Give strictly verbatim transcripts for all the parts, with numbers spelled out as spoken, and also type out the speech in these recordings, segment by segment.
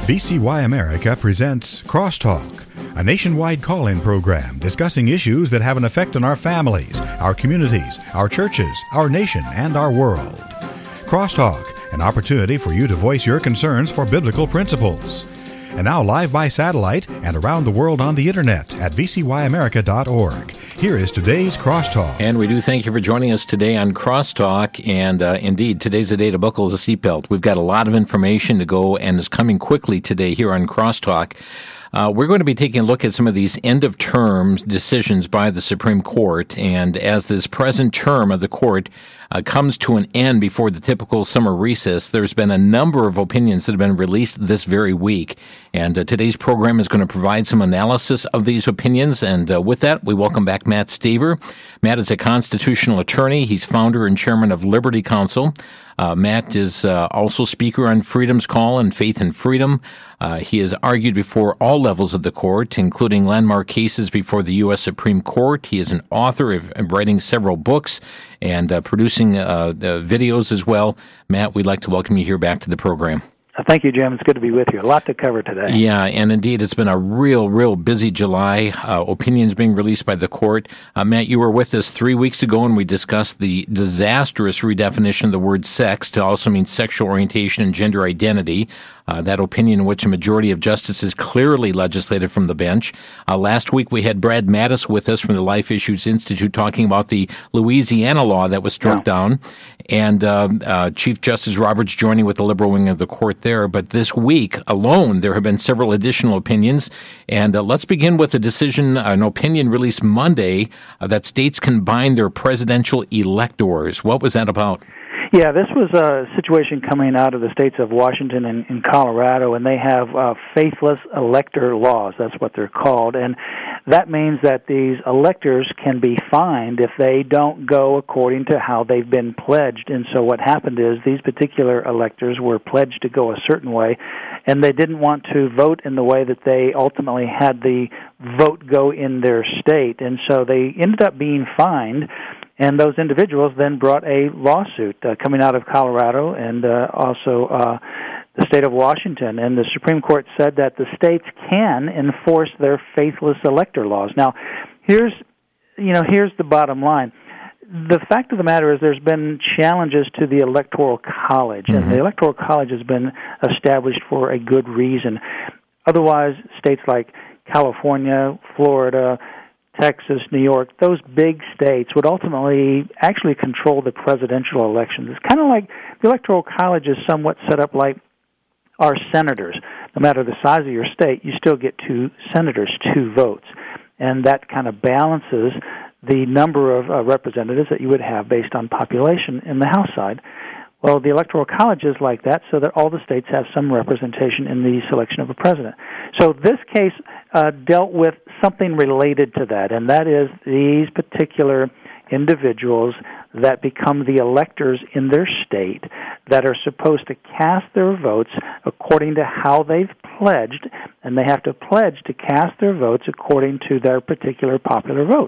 V C Y America presents Crosstalk, a nationwide call-in program discussing issues that have an effect on our families, our communities, our churches, our nation, and our world. Crosstalk, an opportunity for you to voice your concerns for biblical principles. And now live by satellite and around the world on the internet at v c y america dot org. Here is today's Crosstalk. And we do thank you for joining us today on Crosstalk. And uh, indeed, today's the day to buckle the seatbelt. We've got a lot of information to go, and it's coming quickly today here on Crosstalk. Uh, we're going to be taking a look at some of these end-of-term decisions by the Supreme Court. And as this present term of the court uh, comes to an end before the typical summer recess, there's been a number of opinions that have been released this very week. And uh, today's program is going to provide some analysis of these opinions. And uh, with that, we welcome back Matt Staver. Matt is a constitutional attorney. He's founder and chairman of Liberty Counsel. Uh, Matt is uh, also speaker on Freedom's Call and Faith and Freedom. Uh, he has argued before all levels of the court, including landmark cases before the U S Supreme Court. He is an author of, of writing several books and uh, producing uh, uh, videos as well. Matt, we'd like to welcome you here back to the program. Thank you, Jim. It's good to be with you. A lot to cover today. Yeah, and indeed, it's been a real, real busy July. Uh, opinions being released by the court. Uh, Matt, you were with us three weeks ago, and we discussed the disastrous redefinition of the word sex to also mean sexual orientation and gender identity. Uh, that opinion in which a majority of justices clearly legislated from the bench. Uh, last week we had Brad Mattis with us from the Life Issues Institute talking about the Louisiana law that was struck yeah. down, and uh, uh, Chief Justice Roberts joining with the liberal wing of the court there. But this week alone there have been several additional opinions, and uh, let's begin with a decision, an opinion released Monday uh, that states can bind their presidential electors. What was that about? Yeah, this was a situation coming out of the states of Washington and, and Colorado, and they have uh, faithless elector laws. That's what they're called. And that means that these electors can be fined if they don't go according to how they've been pledged. And so what happened is these particular electors were pledged to go a certain way, and they didn't want to vote in the way that they ultimately had the vote go in their state. And so they ended up being fined. And those individuals then brought a lawsuit uh, coming out of Colorado and uh, also uh, the state of Washington. And the Supreme Court said that the states can enforce their faithless elector laws. Now, here's, you know, here's the bottom line. The fact of the matter is there's been challenges to the Electoral College, mm-hmm. and the Electoral College has been established for a good reason. Otherwise, states like California, Florida, Texas, New York, those big states would ultimately actually control the presidential elections. It's kind of like the Electoral College is somewhat set up like our senators. No matter the size of your state, you still get two senators, two votes. And that kind of balances the number of uh, representatives that you would have based on population in the House side. Well, the Electoral College is like that so that all the states have some representation in the selection of a president. So this case uh, dealt with something related to that, and that is these particular individuals that become the electors in their state that are supposed to cast their votes according to how they've pledged, and they have to pledge to cast their votes according to their particular popular vote.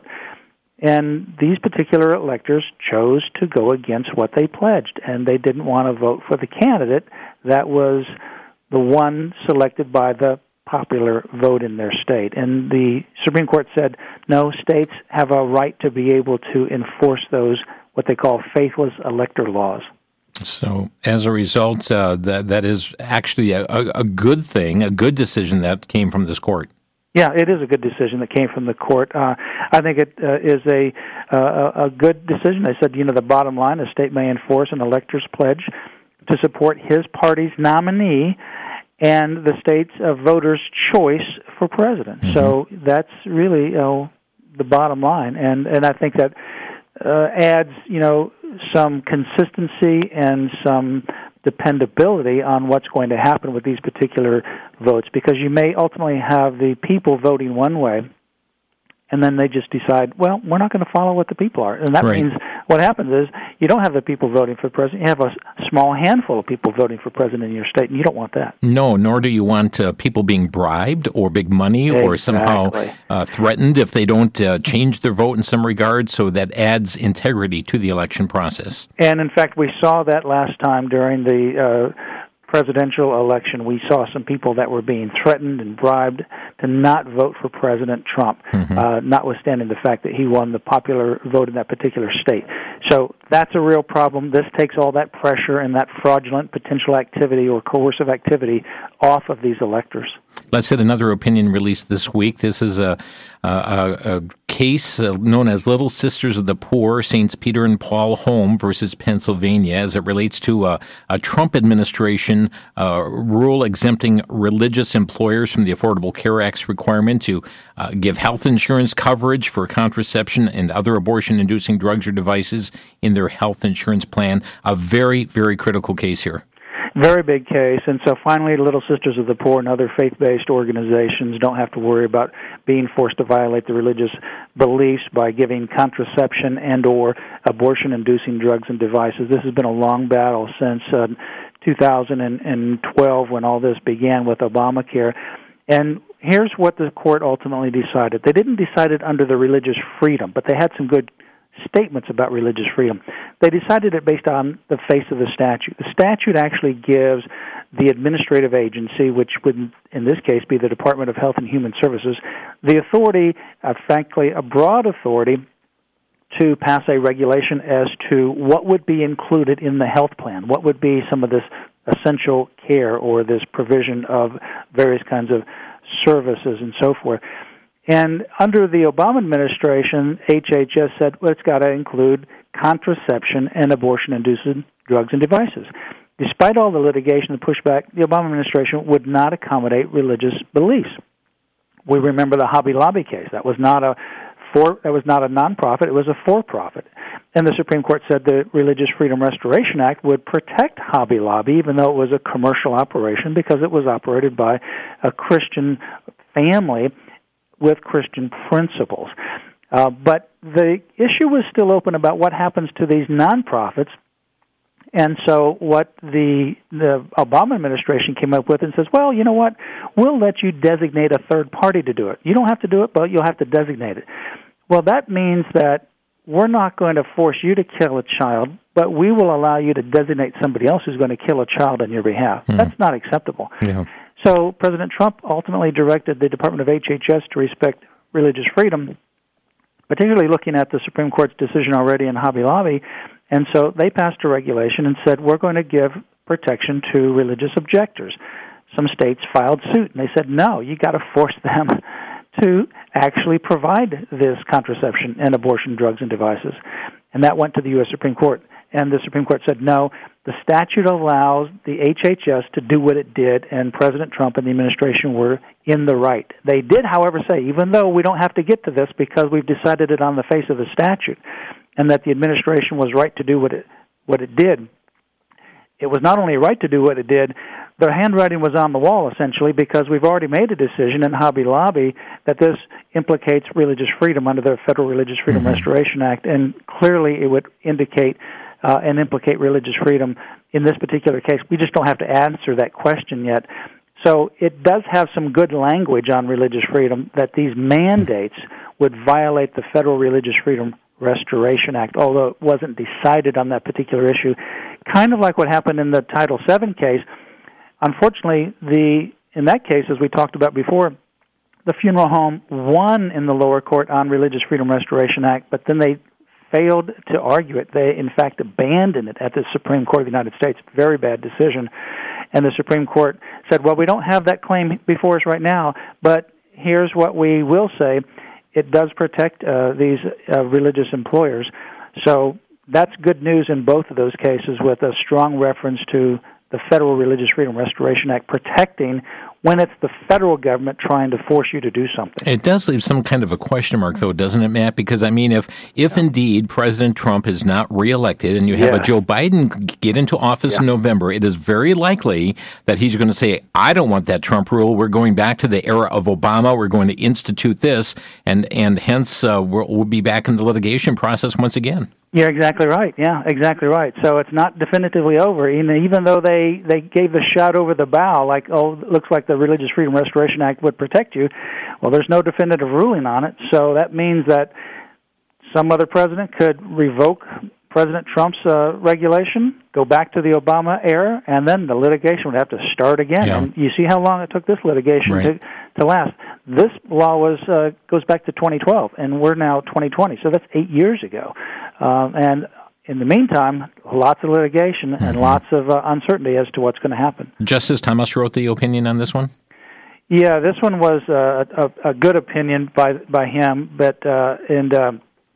And these particular electors chose to go against what they pledged, and they didn't want to vote for the candidate that was the one selected by the popular vote in their state. And the Supreme Court said, no, states have a right to be able to enforce those, what they call faithless elector laws. So as a result, uh, that that is actually a, a good thing, a good decision that came from this court. Yeah, it is a good decision that came from the court. Uh, I think it uh, is a uh, a good decision. They said, you know, the bottom line, a state may enforce an elector's pledge to support his party's nominee and the state's uh, voters' choice for president. Mm-hmm. So that's really uh, the bottom line, and and I think that uh, adds, you know, some consistency and some dependability on what's going to happen with these particular votes, because you may ultimately have the people voting one way, and then they just decide, well, we're not going to follow what the people are. And that right. means what happens is you don't have the people voting for president. You have a small handful of people voting for president in your state, and you don't want that. No, nor do you want uh, people being bribed or big money exactly. or somehow uh, threatened if they don't uh, change their vote in some regard, so that adds integrity to the election process. And, in fact, we saw that last time during the uh, presidential election, we saw some people that were being threatened and bribed to not vote for President Trump, mm-hmm. uh, notwithstanding the fact that he won the popular vote in that particular state. So that's a real problem. This takes all that pressure and that fraudulent potential activity or coercive activity off of these electors. Let's hit another opinion released this week. This is a, a, a case known as Little Sisters of the Poor, Saints Peter and Paul Home versus Pennsylvania, as it relates to a, a Trump administration uh, rule exempting religious employers from the Affordable Care Act's requirement to uh, give health insurance coverage for contraception and other abortion-inducing drugs or devices in their health insurance plan. A very, very critical case here. Very big case, and so finally Little Sisters of the Poor and other faith-based organizations don't have to worry about being forced to violate the religious beliefs by giving contraception and or abortion-inducing drugs and devices. This has been a long battle since uh, two thousand twelve when all this began with Obamacare. And here's what the court ultimately decided. They didn't decide it under the religious freedom, but they had some good statements about religious freedom. They decided it based on the face of the statute. The statute actually gives the administrative agency, which would in this case be the Department of Health and Human Services, the authority, uh, frankly, a broad authority to pass a regulation as to what would be included in the health plan, what would be some of this essential care or this provision of various kinds of services and so forth. And under the Obama administration, H H S said, well, it's got to include contraception and abortion-inducing drugs and devices. Despite all the litigation and pushback, the Obama administration would not accommodate religious beliefs. We remember the Hobby Lobby case. That was not a for that was not a nonprofit; it was a for-profit. And the Supreme Court said the Religious Freedom Restoration Act would protect Hobby Lobby, even though it was a commercial operation, because it was operated by a Christian family with Christian principles. Uh, but the issue was still open about what happens to these nonprofits. And so what the the Obama administration came up with and says, well, you know what, we'll let you designate a third party to do it. You don't have to do it, but you'll have to designate it. Well, that means that we're not going to force you to kill a child, but we will allow you to designate somebody else who's going to kill a child on your behalf. Mm. That's not acceptable. Yeah. So President Trump ultimately directed the Department of H H S to respect religious freedom, particularly looking at the Supreme Court's decision already in Hobby Lobby. And so they passed a regulation and said, we're going to give protection to religious objectors. Some states filed suit, and they said, no, you got to force them to actually provide this contraception and abortion drugs and devices. And that went to the U S Supreme Court. And the Supreme Court said, no, the statute allows the H H S to do what it did, and President Trump and the administration were in the right. They did, however, say, even though we don't have to get to this because we've decided it on the face of the statute, and that the administration was right to do what it what it did, it was not only right to do what it did, the handwriting was on the wall, essentially, because we've already made a decision in Hobby Lobby that this implicates religious freedom under the Federal Religious Freedom mm-hmm. Restoration Act, and clearly it would indicate uh, and implicate religious freedom in this particular case. We just don't have to answer that question yet. So it does have some good language on religious freedom that these mandates would violate the Federal Religious Freedom Restoration Act, although it wasn't decided on that particular issue. Kind of like what happened in the Title seven case. Unfortunately, the in that case, as we talked about before, the funeral home won in the lower court on Religious Freedom Restoration Act, but then they failed to argue it. They, in fact, abandoned it at the Supreme Court of the United States. Very bad decision. And the Supreme Court said, well, we don't have that claim before us right now, but here's what we will say. It does protect uh, these uh, religious employers. So that's good news in both of those cases, with a strong reference to the Federal Religious Freedom Restoration Act protecting when it's the federal government trying to force you to do something. It does leave some kind of a question mark, though, doesn't it, Matt? Because, I mean, if if yeah. indeed President Trump is not reelected and you have yeah. a Joe Biden get into office yeah. in November, it is very likely that he's going to say, I don't want that Trump rule. We're going back to the era of Obama. We're going to institute this, and, and hence uh, we'll, we'll be back in the litigation process once again. You're exactly right. Yeah, exactly right. So it's not definitively over, even, even though they, they gave the shot over the bow, like, oh, it looks like the Religious Freedom Restoration Act would protect you. Well, there's no definitive ruling on it, so that means that some other president could revoke President Trump's uh, regulation, go back to the Obama era, and then the litigation would have to start again. Yeah. And you see how long it took this litigation right. to, to last. This law was uh, goes back to twenty twelve, and we're now twenty twenty, so that's eight years ago. Um, and in the meantime, lots of litigation and mm-hmm. lots of uh, uncertainty as to what's going to happen. Justice Thomas wrote the opinion on this one? Yeah, this one was uh, a, a good opinion by by him, but uh, and uh,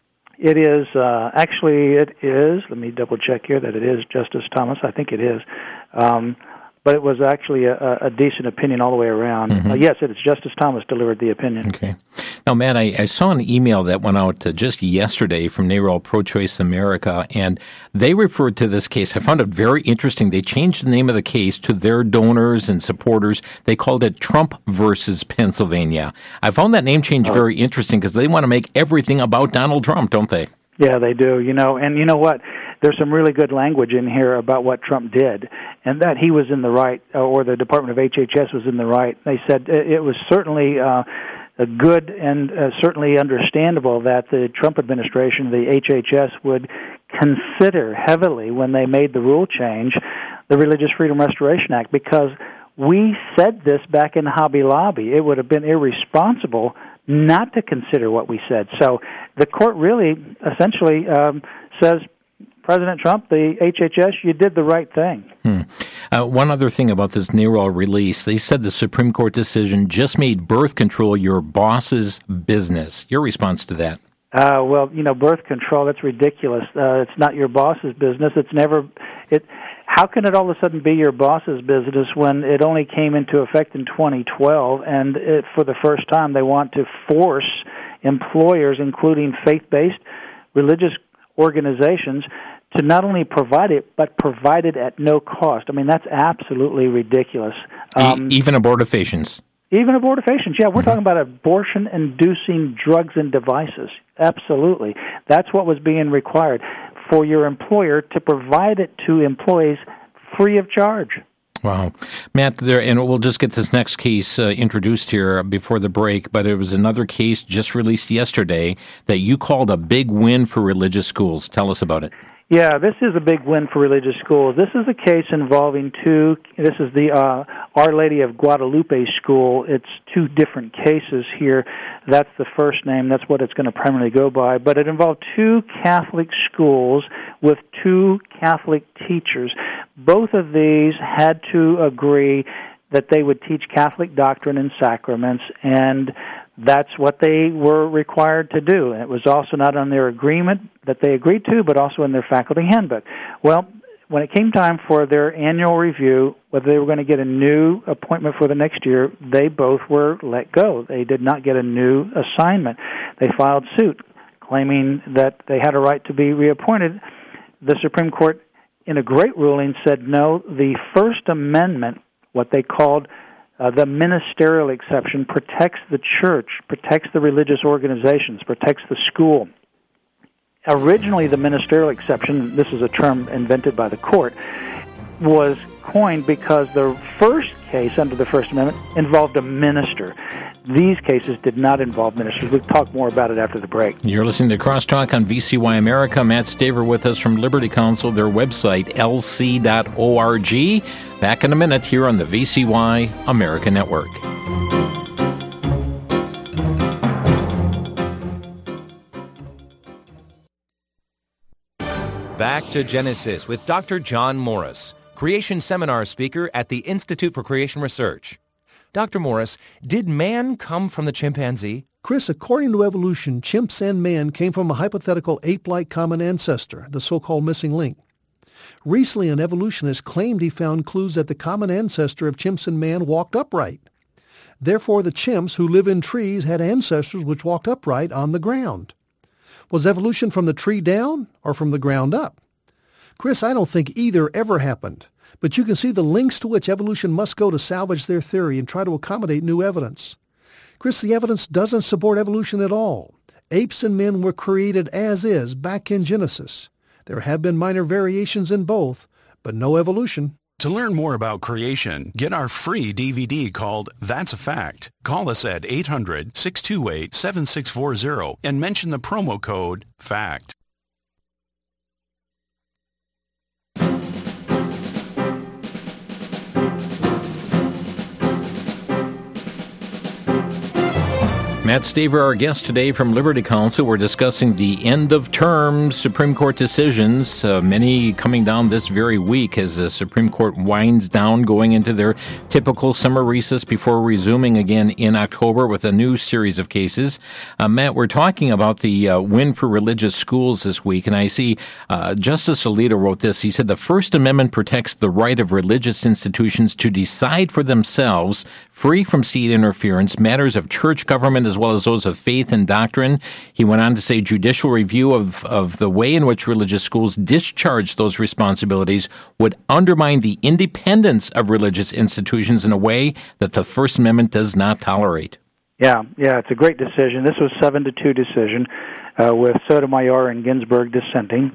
it is uh, actually it is. Let me double check here that it is Justice Thomas. I think it is, um, but it was actually a, a decent opinion all the way around. Mm-hmm. Uh, yes, it is Justice Thomas delivered the opinion. Okay. Now, Matt, I, I saw an email that went out uh, just yesterday from NARAL Pro-Choice America, and they referred to this case. I found it very interesting. They changed the name of the case to their donors and supporters. They called it Trump versus Pennsylvania. I found that name change oh. very interesting because they want to make everything about Donald Trump, don't they? Yeah, they do. You know, and you know what? There's some really good language in here about what Trump did, and that he was in the right, or the Department of H H S was in the right. They said it was certainly uh, a good and uh, certainly understandable that the Trump administration, the H H S, would consider heavily when they made the rule change, the Religious Freedom Restoration Act, because we said this back in Hobby Lobby. It would have been irresponsible not to consider what we said. So the court really essentially um, says, President Trump, the H H S, you did the right thing. Hmm. Uh, one other thing about this NARAL release, they said the Supreme Court decision just made birth control your boss's business. Your response to that? Uh, well, you know, birth control, that's ridiculous. Uh, it's not your boss's business. It's never... it. How can it all of a sudden be your boss's business when it only came into effect in twenty twelve, and it, for the first time they want to force employers, including faith-based religious organizations, to not only provide it, but provide it at no cost. I mean, that's absolutely ridiculous. Um, e- even abortifacients. Even abortifacients, yeah. We're mm-hmm. talking about abortion-inducing drugs and devices. Absolutely. That's what was being required, for your employer to provide it to employees free of charge. Wow. Matt, there, and we'll just get this next case uh, introduced here before the break, but it was another case just released yesterday that you called a big win for religious schools. Tell us about it. Yeah, this is a big win for religious schools. This is a case involving two, this is the uh, Our Lady of Guadalupe School. It's two different cases here. That's the first name. That's what it's going to primarily go by. But it involved two Catholic schools with two Catholic teachers. Both of these had to agree that they would teach Catholic doctrine and sacraments, and that's what they were required to do. And it was also not on their agreement that they agreed to, but also in their faculty handbook. Well, when it came time for their annual review, whether they were going to get a new appointment for the next year, they both were let go. They did not get a new assignment. They filed suit, claiming that they had a right to be reappointed. The Supreme Court, in a great ruling, said no, the First Amendment, what they called Uh, the ministerial exception, protects the church, protects the religious organizations, protects the school. Originally, the ministerial exception, this is a term invented by the court, was coined because the first case under the First Amendment involved a minister. These cases did not involve ministers. We'll talk more about it after the break. You're listening to Crosstalk on V C Y America. Matt Staver with us from Liberty Counsel, their website, L C dot org. Back in a minute here on the V C Y America Network. Back to Genesis with Doctor John Morris, Creation Seminar speaker at the Institute for Creation Research. Doctor Morris, did man come from the chimpanzee? Chris, according to evolution, chimps and man came from a hypothetical ape-like common ancestor, the so-called missing link. Recently, an evolutionist claimed he found clues that the common ancestor of chimps and man walked upright. Therefore, the chimps who live in trees had ancestors which walked upright on the ground. Was evolution from the tree down or from the ground up? Chris, I don't think either ever happened. But you can see the lengths to which evolution must go to salvage their theory and try to accommodate new evidence. Chris, the evidence doesn't support evolution at all. Apes and men were created as is back in Genesis. There have been minor variations in both, but no evolution. To learn more about creation, get our free D V D called That's a Fact. Call us at eight hundred, six two eight, seven six four zero and mention the promo code FACT. Matt Staver, our guest today from Liberty Counsel. We're discussing the end-of-term Supreme Court decisions, uh, many coming down this very week as the Supreme Court winds down, going into their typical summer recess before resuming again in October with a new series of cases. Uh, Matt, we're talking about the uh, win for religious schools this week, and I see uh, Justice Alito wrote this. He said, the First Amendment protects the right of religious institutions to decide for themselves, free from state interference, matters of church government as well as those of faith and doctrine. He went on to say judicial review of, of the way in which religious schools discharge those responsibilities would undermine the independence of religious institutions in a way that the First Amendment does not tolerate. Yeah, yeah, it's a great decision. This was seven to two decision uh, with Sotomayor and Ginsburg dissenting.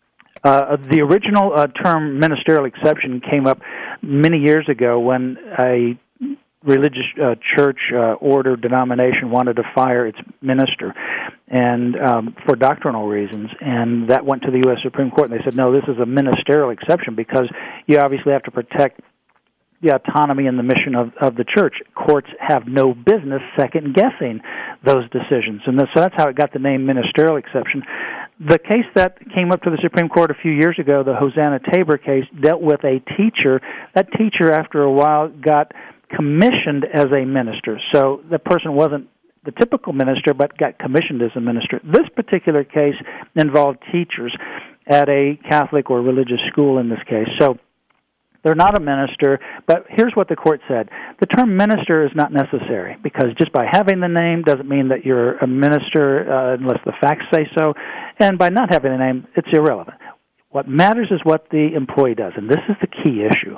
Uh, the original uh, term ministerial exception came up many years ago when a religious uh, church uh, order denomination wanted to fire its minister, and um, for doctrinal reasons, and that went to the U S Supreme Court, and they said, no, this is a ministerial exception because you obviously have to protect the autonomy and the mission of, of the church. Courts have no business second-guessing those decisions, and so that's how it got the name ministerial exception. The case that came up to the Supreme Court a few years ago, the Hosanna Tabor case, dealt with a teacher. That teacher, after a while, got commissioned as a minister. So the person wasn't the typical minister, but got commissioned as a minister. This particular case involved teachers at a Catholic or religious school in this case. So they're not a minister, but here's what the court said. The term minister is not necessary because just by having the name doesn't mean that you're a minister uh, unless the facts say so, and by not having the name, it's irrelevant. What matters is what the employee does, and this is the key issue.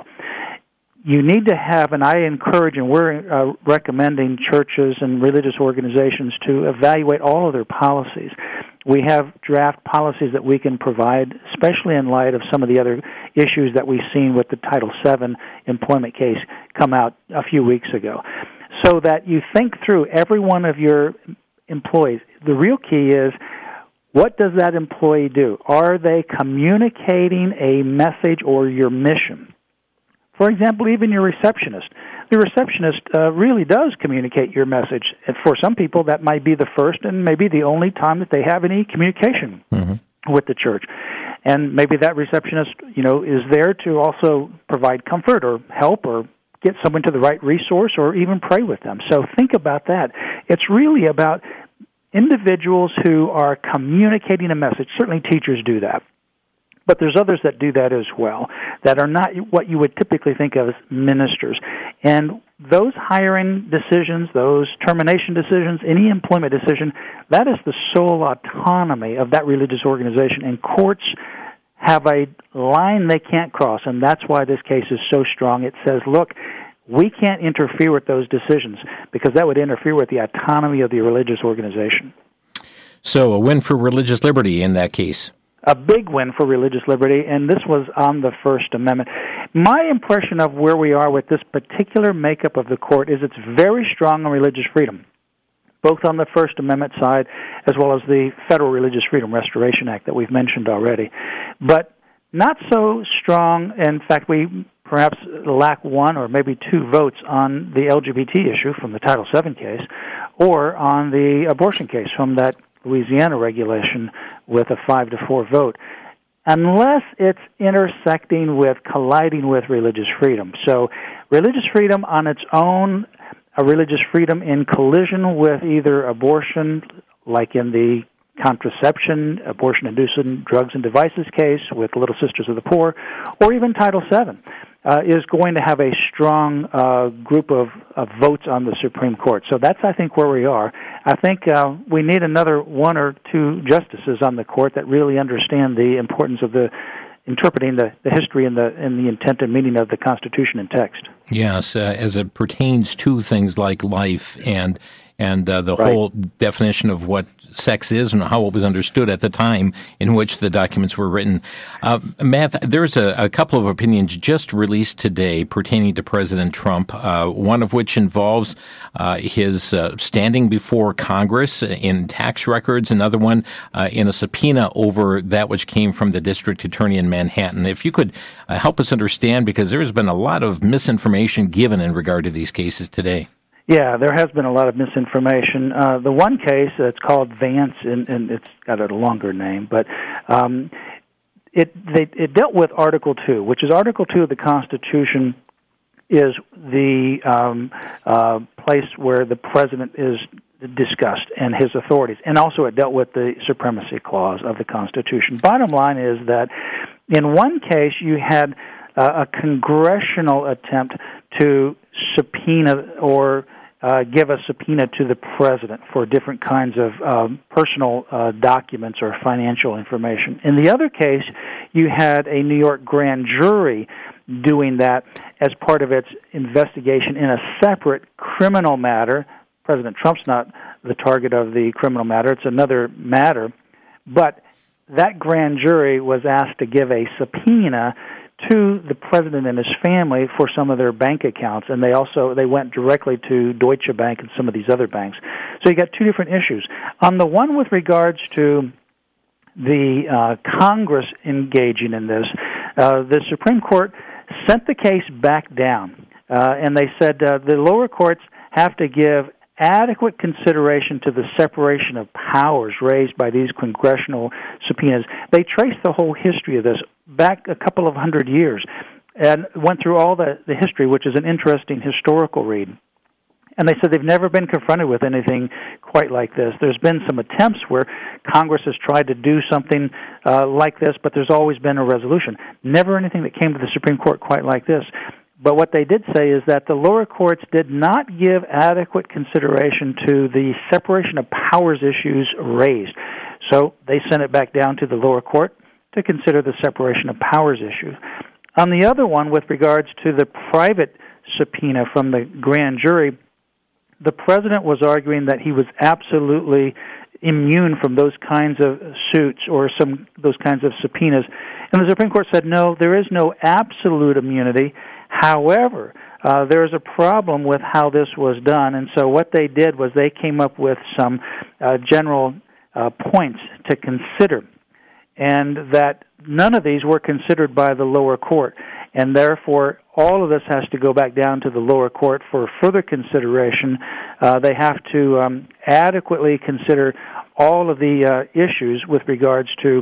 You need to have, and I encourage, and we're uh, recommending churches and religious organizations to evaluate all of their policies. We have draft policies that we can provide, especially in light of some of the other issues that we've seen with the Title seven employment case come out a few weeks ago, so that you think through every one of your employees. The real key is, what does that employee do? Are they communicating a message or your mission? For example, even your receptionist. The receptionist uh, really does communicate your message. And for some people, that might be the first and maybe the only time that they have any communication mm-hmm. with the church. And maybe that receptionist, you know, is there to also provide comfort or help or get someone to the right resource or even pray with them. So think about that. It's really about individuals who are communicating a message. Certainly teachers do that. But there's others that do that as well, that are not what you would typically think of as ministers. And those hiring decisions, those termination decisions, any employment decision, that is the sole autonomy of that religious organization. And courts have a line they can't cross, and that's why this case is so strong. It says, look, we can't interfere with those decisions because that would interfere with the autonomy of the religious organization. So a win for religious liberty in that case. A big win for religious liberty, and this was on the First Amendment. My impression of where we are with this particular makeup of the court is it's very strong on religious freedom, both on the First Amendment side as well as the Federal Religious Freedom Restoration Act that we've mentioned already. But not so strong, in fact, we perhaps lack one or maybe two votes on the L G B T issue from the Title seven case or on the abortion case from that Louisiana regulation with a five to four vote, unless it's intersecting with, colliding with religious freedom. So religious freedom on its own, a religious freedom in collision with either abortion, like in the contraception, abortion-inducing drugs and devices case with Little Sisters of the Poor, or even Title seven. Uh, is going to have a strong uh, group of, of votes on the Supreme Court. So that's, I think, where we are. I think uh, we need another one or two justices on the court that really understand the importance of the interpreting the, the history and the and the intent and meaning of the Constitution in text. Yes, uh, as it pertains to things like life and and uh, the right. whole definition of what sex is and how it was understood at the time in which the documents were written. Uh, Matt, there's a, a couple of opinions just released today pertaining to President Trump, uh, one of which involves uh, his uh, standing before Congress in tax records, another one uh, in a subpoena over that which came from the district attorney in Manhattan. If you could uh, help us understand, because there has been a lot of misinformation given in regard to these cases today. Yeah, there has been a lot of misinformation. Uh, the one case, uh, it's called Vance, and, and it's got a longer name, but um, it they, it dealt with Article two, which is Article two of the Constitution is the um, uh, place where the president is discussed and his authorities. And also it dealt with the Supremacy Clause of the Constitution. Bottom line is that in one case you had uh, a congressional attempt to subpoena or uh, give a subpoena to the president for different kinds of um, personal uh, documents or financial information. In the other case, you had a New York grand jury doing that as part of its investigation in a separate criminal matter. President Trump's not the target of the criminal matter. It's another matter. But that grand jury was asked to give a subpoena to the president and his family for some of their bank accounts, and they also they went directly to Deutsche Bank and some of these other banks. So you got two different issues. On the one with regards to the uh, Congress engaging in this, uh, the Supreme Court sent the case back down, uh, and they said uh, the lower courts have to give adequate consideration to the separation of powers raised by these congressional subpoenas. They traced the whole history of this back a couple of hundred years and went through all the, the history, which is an interesting historical read. And they said they've never been confronted with anything quite like this. There's been some attempts where Congress has tried to do something uh, like this, but there's always been a resolution. Never anything that came to the Supreme Court quite like this. But what they did say is that the lower courts did not give adequate consideration to the separation of powers issues raised. So they sent it back down to the lower court to consider the separation of powers issue. On the other one, with regards to the private subpoena from the grand jury, the president was arguing that he was absolutely immune from those kinds of suits or some those kinds of subpoenas. And the Supreme Court said, no, there is no absolute immunity. However, uh, there is a problem with how this was done, and so what they did was they came up with some uh, general uh, points to consider, and that none of these were considered by the lower court, and therefore all of this has to go back down to the lower court for further consideration. Uh, they have to um, adequately consider all of the uh, issues with regards to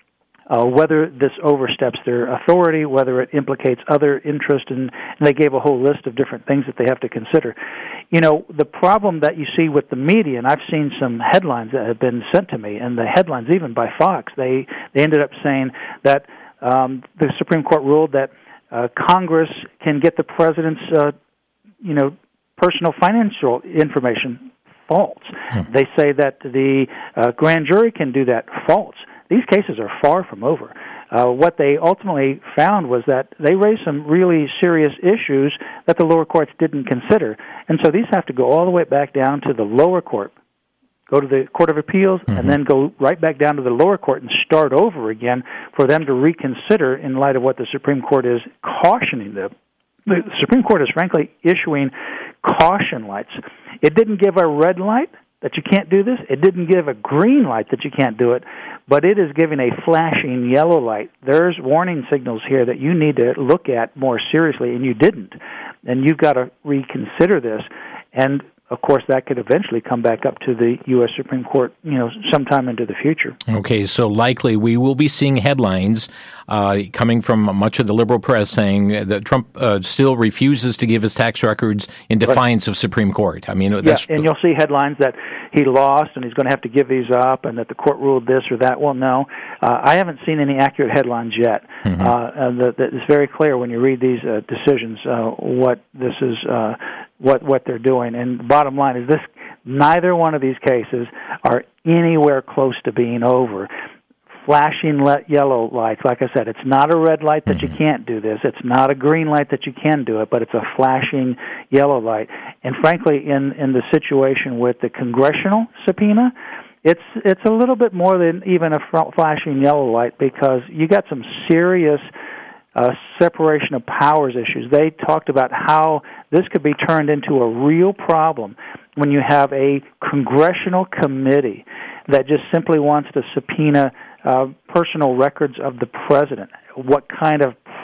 Uh, whether this oversteps their authority, whether it implicates other interests, and, and they gave a whole list of different things that they have to consider. You know, the problem that you see with the media, and I've seen some headlines that have been sent to me, and the headlines even by Fox, they, they ended up saying that um, the Supreme Court ruled that uh, Congress can get the president's, uh, you know, personal financial information. False. Hmm. They say that the uh, grand jury can do that. False. These cases are far from over. Uh, what they ultimately found was that they raised some really serious issues that the lower courts didn't consider. And so these have to go all the way back down to the lower court, go to the Court of Appeals, mm-hmm. and then go right back down to the lower court and start over again for them to reconsider in light of what the Supreme Court is cautioning them. The Supreme Court is frankly issuing caution lights. It didn't give a red light that you can't do this. It didn't give a green light that you can't do it, but it is giving a flashing yellow light. There's warning signals here that you need to look at more seriously, and you didn't. And you've got to reconsider this. And of course, that could eventually come back up to the U S Supreme Court, you know, sometime into the future. Okay, so likely we will be seeing headlines uh, coming from much of the liberal press saying that Trump uh, still refuses to give his tax records in defiance of Supreme Court. I mean, that's, yeah, and you'll see headlines that he lost and he's going to have to give these up, and that the court ruled this or that. Well, no, uh, I haven't seen any accurate headlines yet. Mm-hmm. Uh, and the, the, it's very clear when you read these uh, decisions uh, what this is. Uh, what what they're doing. And the bottom line is this: neither one of these cases are anywhere close to being over. Flashing le- yellow lights, like I said, it's not a red light that mm-hmm. you can't do this. It's not a green light that you can do it, but it's a flashing yellow light. And frankly, in, in the situation with the congressional subpoena, it's it's a little bit more than even a f- flashing yellow light, because you got some serious Uh, separation of powers issues. They talked about how this could be turned into a real problem when you have a congressional committee that just simply wants to subpoena uh, personal records of the president. What kind of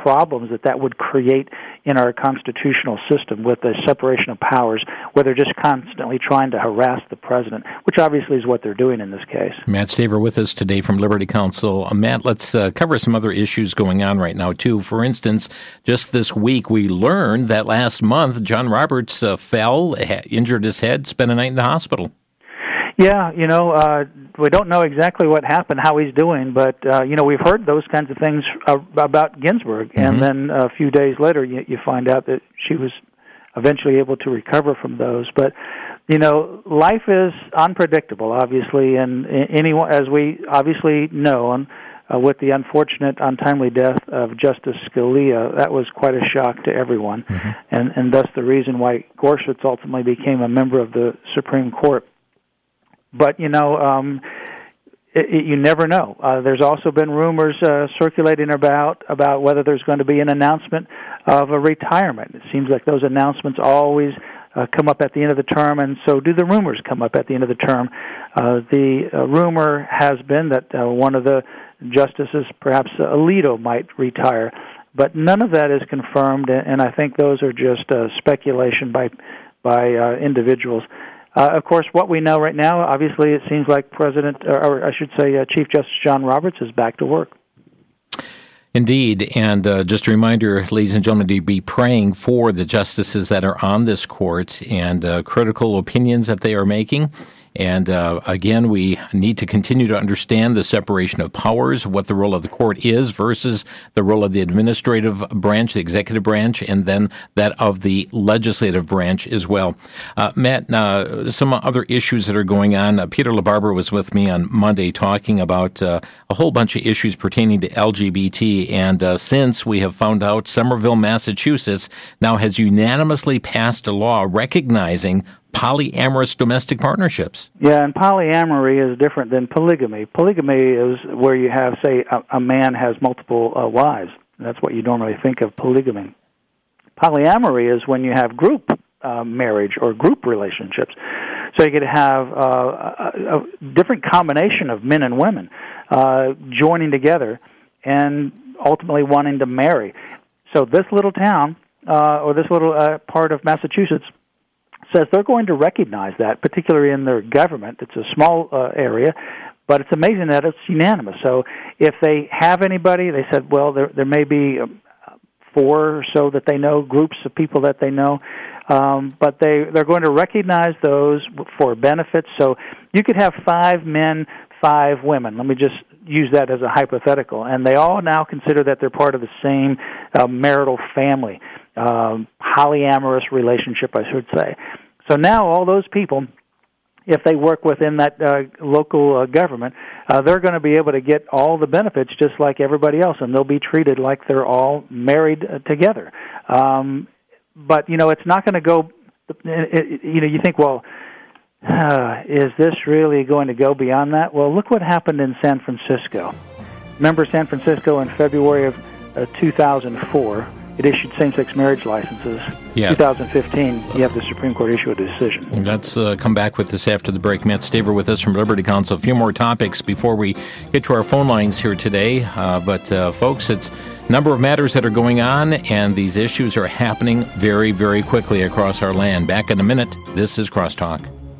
problems that that would create in our constitutional system with the separation of powers, where they're just constantly trying to harass the president, which obviously is what they're doing in this case. Matt Staver with us today from Liberty Counsel. Uh, Matt, let's uh, cover some other issues going on right now, too. For instance, just this week, we learned that last month, John Roberts uh, fell, ha- injured his head, spent a night in the hospital. Yeah, you know, uh, we don't know exactly what happened, how he's doing, but, uh, you know, we've heard those kinds of things uh, about Ginsburg, mm-hmm. and then a few days later you, you find out that she was eventually able to recover from those. But, you know, life is unpredictable, obviously, and anyone, as we obviously know, and, uh, with the unfortunate, untimely death of Justice Scalia, that was quite a shock to everyone, mm-hmm. and, and thus the reason why Gorsuch ultimately became a member of the Supreme Court. But, you know, um, it, it, you never know. Uh, there's also been rumors uh, circulating about about whether there's going to be an announcement of a retirement. It seems like those announcements always uh, come up at the end of the term, and so do the rumors come up at the end of the term. Uh, the uh, rumor has been that uh, one of the justices, perhaps Alito, might retire, but none of that is confirmed, and I think those are just uh, speculation by, by uh, individuals. Uh, of course, what we know right now, obviously, it seems like President, or I should say, uh, Chief Justice John Roberts is back to work. Indeed, and uh, just a reminder, ladies and gentlemen, to be praying for the justices that are on this court and uh, critical opinions that they are making. And uh, again, we need to continue to understand the separation of powers, what the role of the court is versus the role of the administrative branch, the executive branch, and then that of the legislative branch as well. Uh, Matt, uh, some other issues that are going on. Uh, Peter LaBarbera was with me on Monday talking about uh, a whole bunch of issues pertaining to L G B T. And uh, since we have found out Somerville, Massachusetts now has unanimously passed a law recognizing polyamorous domestic partnerships. Yeah, and polyamory is different than polygamy. Polygamy is where you have, say, a, a man has multiple uh, wives. That's what you normally think of polygamy. Polyamory is when you have group uh, marriage or group relationships. So you could have uh, a, a different combination of men and women uh, joining together and ultimately wanting to marry. So this little town uh, or this little uh, part of Massachusetts says they're going to recognize that, particularly in their government. It's a small uh, area, but it's amazing that it's unanimous. So if they have anybody, they said, well, there there may be four or so that they know, groups of people that they know, um, but they, they're going to recognize those for benefits. So you could have five men, five women. Let me just use that as a hypothetical. And they all now consider that they're part of the same uh, marital family. Um, polyamorous relationship, I should say. So now all those people, if they work within that uh, local uh, government, uh, they're going to be able to get all the benefits just like everybody else, and they'll be treated like they're all married uh, together. Um, but, you know, it's not going to go, it, it, you know, you think, well, uh, is this really going to go beyond that? Well, look what happened in San Francisco. Remember San Francisco in February of uh, two thousand four? It issued same-sex marriage licenses. Yeah. twenty fifteen, you have the Supreme Court issue a decision. Let's uh, come back with this after the break. Matt Staver with us from Liberty Counsel. A few more topics before we get to our phone lines here today. Uh, but, uh, folks, it's a number of matters that are going on, and these issues are happening very, very quickly across our land. Back in a minute. This is Crosstalk.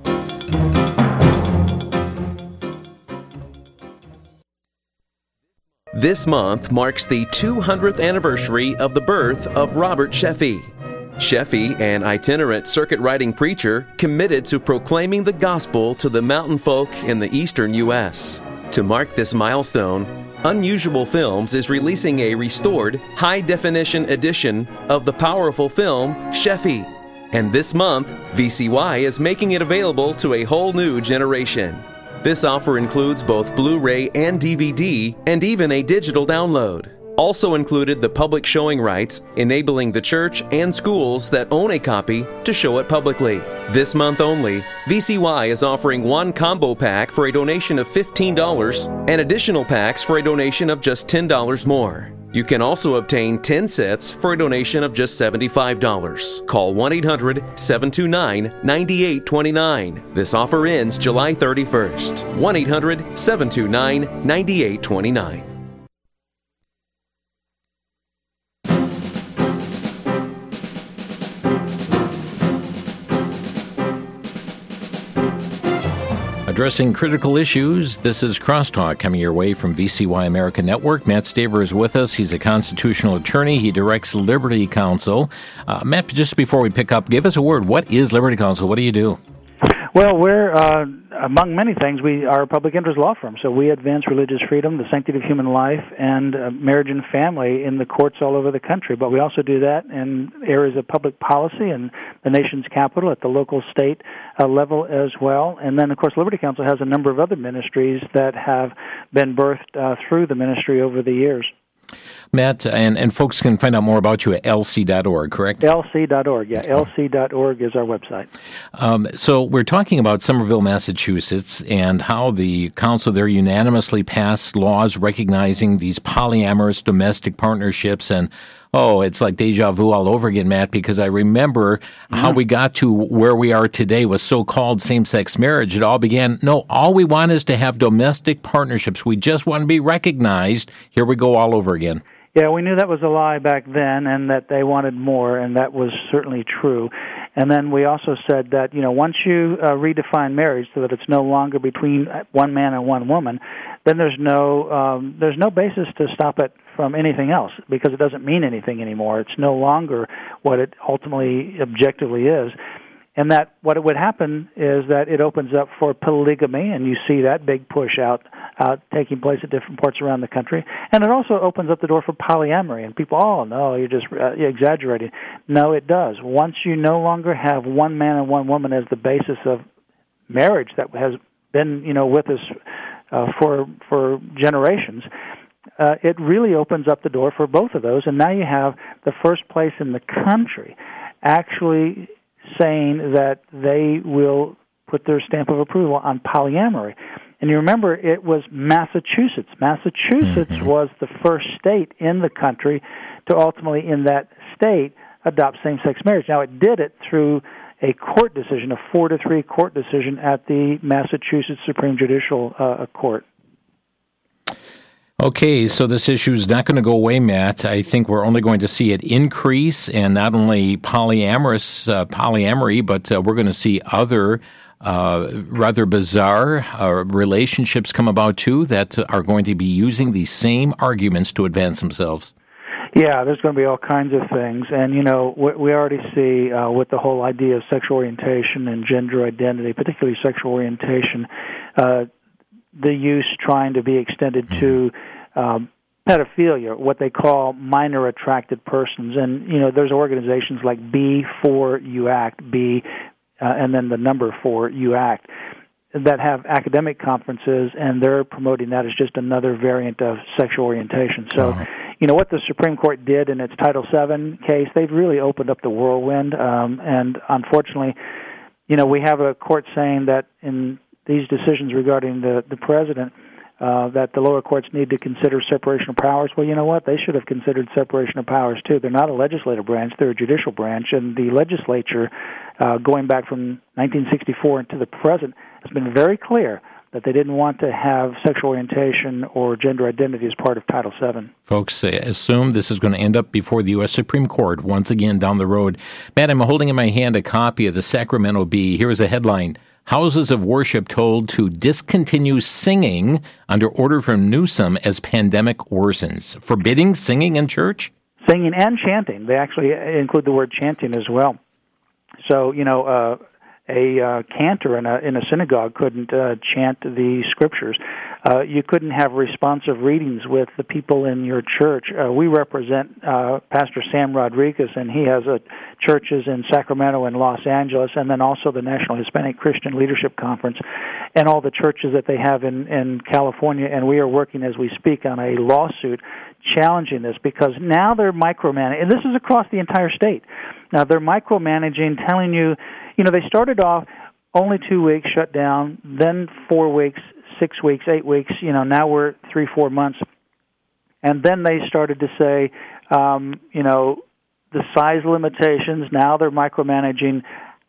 This month marks the two hundredth anniversary of the birth of Robert Sheffey. Sheffey, an itinerant circuit-riding preacher, committed to proclaiming the gospel to the mountain folk in the eastern U S. To mark this milestone, Unusual Films is releasing a restored, high-definition edition of the powerful film Sheffey. And this month, V C Y is making it available to a whole new generation. This offer includes both Blu-ray and D V D, and even a digital download. Also included the public showing rights, enabling the church and schools that own a copy to show it publicly. This month only, V C Y is offering one combo pack for a donation of fifteen dollars and additional packs for a donation of just ten dollars more. You can also obtain ten sets for a donation of just seventy-five dollars. Call one eight hundred, seven two nine, nine eight two nine. This offer ends July thirty-first. one eight hundred, seven two nine, nine eight two nine. Addressing critical issues, this is Crosstalk coming your way from V C Y America Network. Matt Staver is with us. He's a constitutional attorney. He directs Liberty Counsel. Uh, Matt, just before we pick up, give us a word. What is Liberty Counsel? What do you do? Well, we're, uh, among many things, we are a public interest law firm. So we advance religious freedom, the sanctity of human life, and uh, marriage and family in the courts all over the country. But we also do that in areas of public policy in the nation's capital, at the local state uh, level as well. And then, of course, Liberty Counsel has a number of other ministries that have been birthed uh, through the ministry over the years. Matt, and, and folks can find out more about you at L C dot org, correct? L C dot org, yeah. L C dot org is our website. Um, so we're talking about Somerville, Massachusetts, and how the council there unanimously passed laws recognizing these polyamorous domestic partnerships. And, oh, it's like deja vu all over again, Matt, because I remember mm-hmm. how we got to where we are today with so-called same-sex marriage. It all began, no, all we want is to have domestic partnerships. We just want to be recognized. Here we go all over again. Yeah, we knew that was a lie back then and that they wanted more, and that was certainly true. And then we also said that, you know, once you uh, redefine marriage so that it's no longer between one man and one woman, then there's no um, there's no basis to stop it from anything else because it doesn't mean anything anymore. It's no longer what it ultimately objectively is. And that what it would happen is that it opens up for polygamy, and you see that big push out uh, taking place at different parts around the country. And it also opens up the door for polyamory. And people, oh, no, you're just uh, you're exaggerating. No, it does. Once you no longer have one man and one woman as the basis of marriage that has been, you know, with us uh, for for generations, uh, it really opens up the door for both of those. And now you have the first place in the country actually saying that they will put their stamp of approval on polyamory. And you remember, it was Massachusetts. Massachusetts mm-hmm. was the first state in the country to ultimately, in that state, adopt same-sex marriage. Now, it did it through a court decision, a four to three court decision at the Massachusetts Supreme Judicial uh, Court. Okay, so this issue is not going to go away, Matt. I think we're only going to see it increase, and not only polyamorous uh, polyamory, but uh, we're going to see other uh, rather bizarre uh, relationships come about too that are going to be using these same arguments to advance themselves. Yeah, there's going to be all kinds of things, and you know we already see uh, with the whole idea of sexual orientation and gender identity, particularly sexual orientation. Uh, the use trying to be extended to um, pedophilia, what they call minor attracted persons. And, you know, there's organizations like B four U ACT, B, uh, and then the number four U ACT, that have academic conferences, and they're promoting that as just another variant of sexual orientation. So, uh-huh. you know, what the Supreme Court did in its Title seven case, they've really opened up the whirlwind. Um, and unfortunately, you know, we have a court saying that in these decisions regarding the, the president, uh, that the lower courts need to consider separation of powers. Well, you know what? They should have considered separation of powers, too. They're not a legislative branch. They're a judicial branch. And the legislature, uh, going back from nineteen sixty-four to the present, has been very clear that they didn't want to have sexual orientation or gender identity as part of Title seven. Folks, assume this is going to end up before the U S Supreme Court once again down the road. Matt, I'm holding in my hand a copy of the Sacramento Bee. Here is a headline. Houses of worship told to discontinue singing under order from Newsom as pandemic worsens. Forbidding singing in church? Singing and chanting. They actually include the word chanting as well. So, you know, uh, a uh, cantor in a, in a synagogue couldn't uh, chant the scriptures. Uh, you couldn't have responsive readings with the people in your church. Uh, we represent uh, Pastor Sam Rodriguez, and he has a churches in Sacramento and Los Angeles, and then also the National Hispanic Christian Leadership Conference, and all the churches that they have in, in California. And we are working as we speak on a lawsuit challenging this, because now they're micromanaging, and this is across the entire state. Now they're micromanaging, telling you, you know, they started off only two weeks shut down, then four weeks, six weeks, eight weeks, you know, now we're three, four months. And then they started to say, um, you know, the size limitations, now they're micromanaging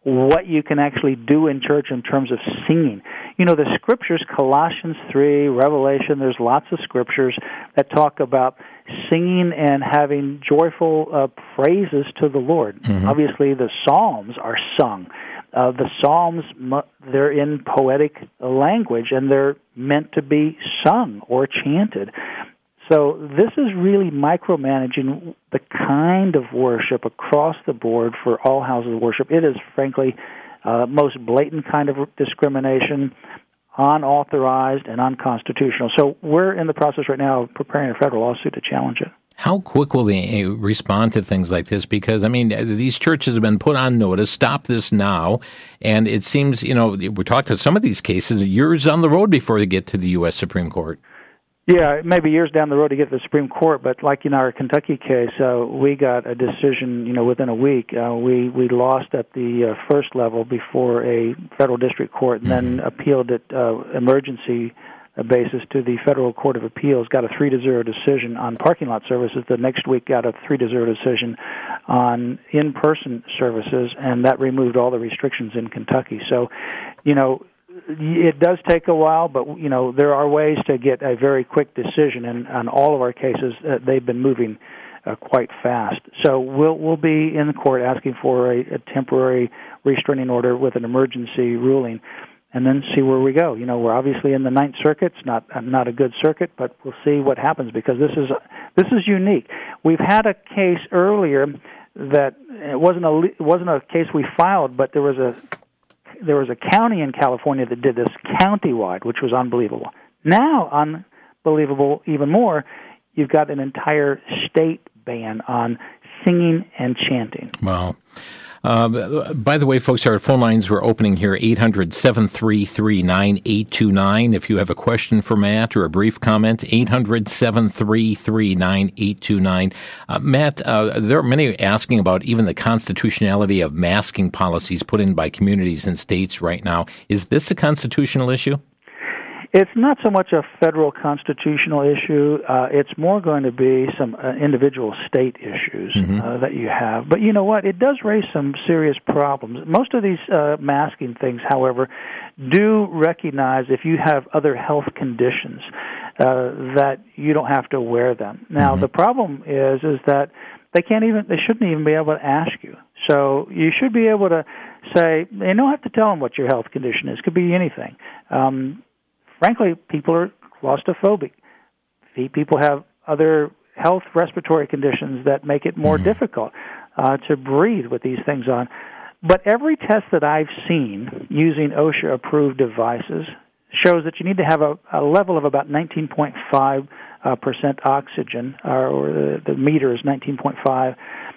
what you can actually do in church in terms of singing. You know, the scriptures, Colossians three, Revelation, there's lots of scriptures that talk about singing and having joyful uh, praises to the Lord. Mm-hmm. Obviously, the Psalms are sung. Uh, the Psalms, they're in poetic language, and they're meant to be sung or chanted. So this is really micromanaging the kind of worship across the board for all houses of worship. It is, frankly, uh, most blatant kind of discrimination, unauthorized and unconstitutional. So we're in the process right now of preparing a federal lawsuit to challenge it. How quick will they respond to things like this? Because, I mean, these churches have been put on notice, stop this now, and it seems, you know, we talked to some of these cases years down the road before they get to the U S Supreme Court. Yeah, maybe years down the road to get to the Supreme Court, but like in our Kentucky case, uh, we got a decision, you know, within a week. Uh, we, we lost at the uh, first level before a federal district court, and mm-hmm. then appealed it uh, emergency basis to the Federal Court of Appeals, got a three to zero decision on parking lot services. The next week got a three to zero decision on in-person services, and that removed all the restrictions in Kentucky. So, you know, it does take a while, but, you know, there are ways to get a very quick decision, and on all of our cases, uh, they've been moving uh, quite fast. So we'll we'll be in the court asking for a, a temporary restraining order with an emergency ruling, and then see where we go. You know, we're obviously in the Ninth Circuit. It's not not a good circuit, but we'll see what happens, because this is this is unique. We've had a case earlier that it wasn't a it wasn't a case we filed, but there was a there was a county in California that did this countywide, which was unbelievable. Now, unbelievable even more, you've got an entire state ban on singing and chanting. Wow. Uh, by the way, folks, our phone lines were opening here, eight hundred, seven three three, nine eight two nine. If you have a question for Matt or a brief comment, eight hundred, seven three three, nine eight two nine. Uh, Matt, uh, there are many asking about even the constitutionality of masking policies put in by communities and states right now. Is this a constitutional issue? It's not so much a federal constitutional issue. Uh, it's more going to be some uh, individual state issues mm-hmm. uh, that you have. But you know what? It does raise some serious problems. Most of these uh, masking things, however, do recognize if you have other health conditions uh, that you don't have to wear them. Now, mm-hmm. the problem is is that they can't even, they shouldn't even be able to ask you. So you should be able to say, you don't have to tell them what your health condition is. It could be anything. Um, Frankly, people are claustrophobic. People have other health respiratory conditions that make it more mm-hmm. difficult uh, to breathe with these things on. But every test that I've seen using OSHA-approved devices shows that you need to have a, a level of about nineteen point five uh, percent oxygen, or, or the, the meter is nineteen point five.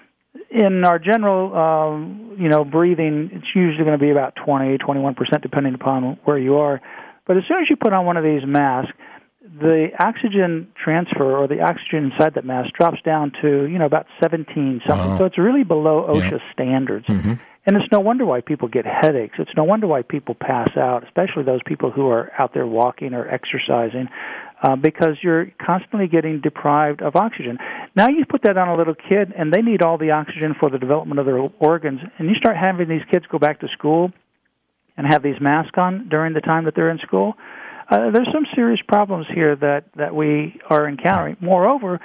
In our general, um, you know, breathing, it's usually going to be about twenty, twenty-one percent, depending upon where you are. But as soon as you put on one of these masks, the oxygen transfer or the oxygen inside that mask drops down to, you know, about seventeen something. Wow. So it's really below OSHA yeah. standards. Mm-hmm. And it's no wonder why people get headaches. It's no wonder why people pass out, especially those people who are out there walking or exercising, uh, because you're constantly getting deprived of oxygen. Now you put that on a little kid, and they need all the oxygen for the development of their organs, and you start having these kids go back to school and have these masks on during the time that they're in school, uh, there's some serious problems here that, that we are encountering. Moreover,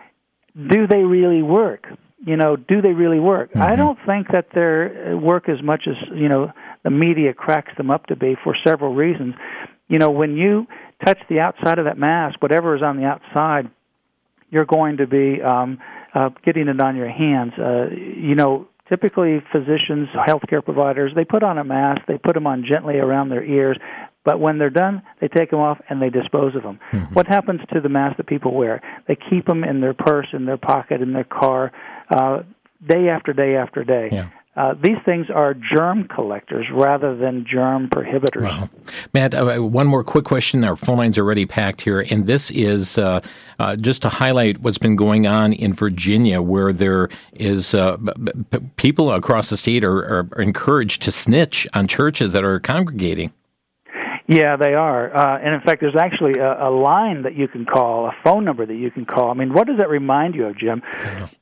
do they really work? You know, do they really work? Mm-hmm. I don't think that they work as much as, you know, the media cracks them up to be for several reasons. You know, when you touch the outside of that mask, whatever is on the outside, you're going to be um, uh, getting it on your hands. Uh, you know, typically, physicians, healthcare providers, they put on a mask, they put them on gently around their ears, but when they're done, they take them off and they dispose of them. Mm-hmm. What happens to the masks that people wear? They keep them in their purse, in their pocket, in their car, uh, day after day after day. Yeah. Uh, these things are germ collectors rather than germ prohibitors. Wow. Matt, uh, one more quick question. Our phone lines are already packed here, and this is uh, uh, just to highlight what's been going on in Virginia, where there is uh, b- b- people across the state are, are encouraged to snitch on churches that are congregating. Yeah, they are. Uh, and, in fact, there's actually a, a line that you can call, a phone number that you can call. I mean, what does that remind you of, Jim?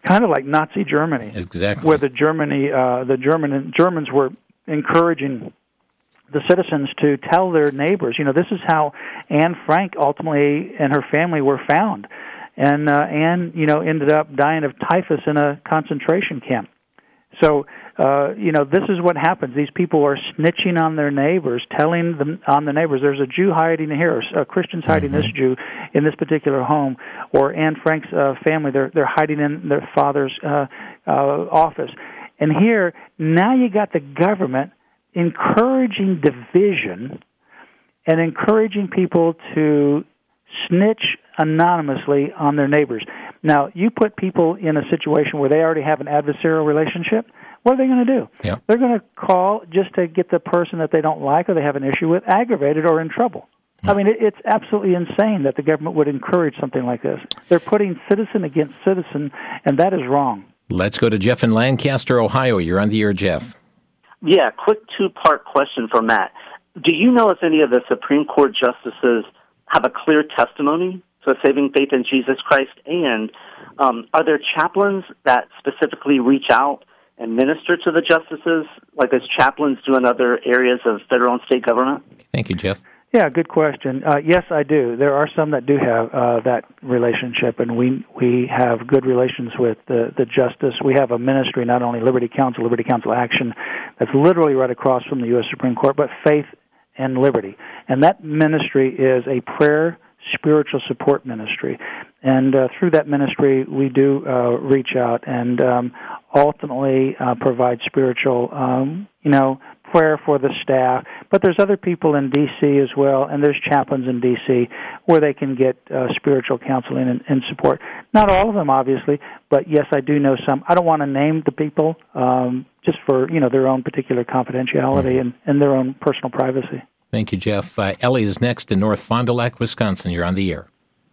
kind of like Nazi Germany, exactly, where the Germany uh, the German Germans were encouraging the citizens to tell their neighbors. You know, this is how Anne Frank ultimately and her family were found, and uh, Anne, you know, ended up dying of typhus in a concentration camp. So, uh, you know, this is what happens. These people are snitching on their neighbors, telling them on the neighbors, there's a Jew hiding here, or a Christian's hiding mm-hmm. this Jew in this particular home, or Anne Frank's uh, family, they're they're hiding in their father's uh, uh, office. And here, now you got the government encouraging division and encouraging people to snitch anonymously on their neighbors. Now, you put people in a situation where they already have an adversarial relationship, what are they going to do? Yeah. They're going to call just to get the person that they don't like or they have an issue with aggravated or in trouble. I mean, it, it's absolutely insane that the government would encourage something like this. They're putting citizen against citizen, and that is wrong. Let's go to Jeff in Lancaster, Ohio. You're on the air, Jeff. Yeah, quick two-part question for Matt. Do you know if any of the Supreme Court justices have a clear testimony to saving faith in Jesus Christ? And um, are there chaplains that specifically reach out and minister to the justices, like as chaplains do in other areas of federal and state government? Thank you, Jeff. Yeah, good question. Uh, yes, I do. There are some that do have uh, that relationship, and we we have good relations with the, the justice. We have a ministry, not only Liberty Counsel, Liberty Counsel Action, that's literally right across from the U S Supreme Court, but Faith and Liberty. And that ministry is a prayer spiritual support ministry. And uh, through that ministry, we do uh, reach out and um, ultimately uh, provide spiritual, um, you know, prayer for the staff. But there's other people in D C as well, and there's chaplains in D C where they can get uh, spiritual counseling and, and support. Not all of them, obviously, but yes, I do know some. I don't want to name the people um, just for, you know, their own particular confidentiality and, and their own personal privacy. Thank you, Jeff. Uh, Ellie is next in North Fond du Lac, Wisconsin. You're on the air.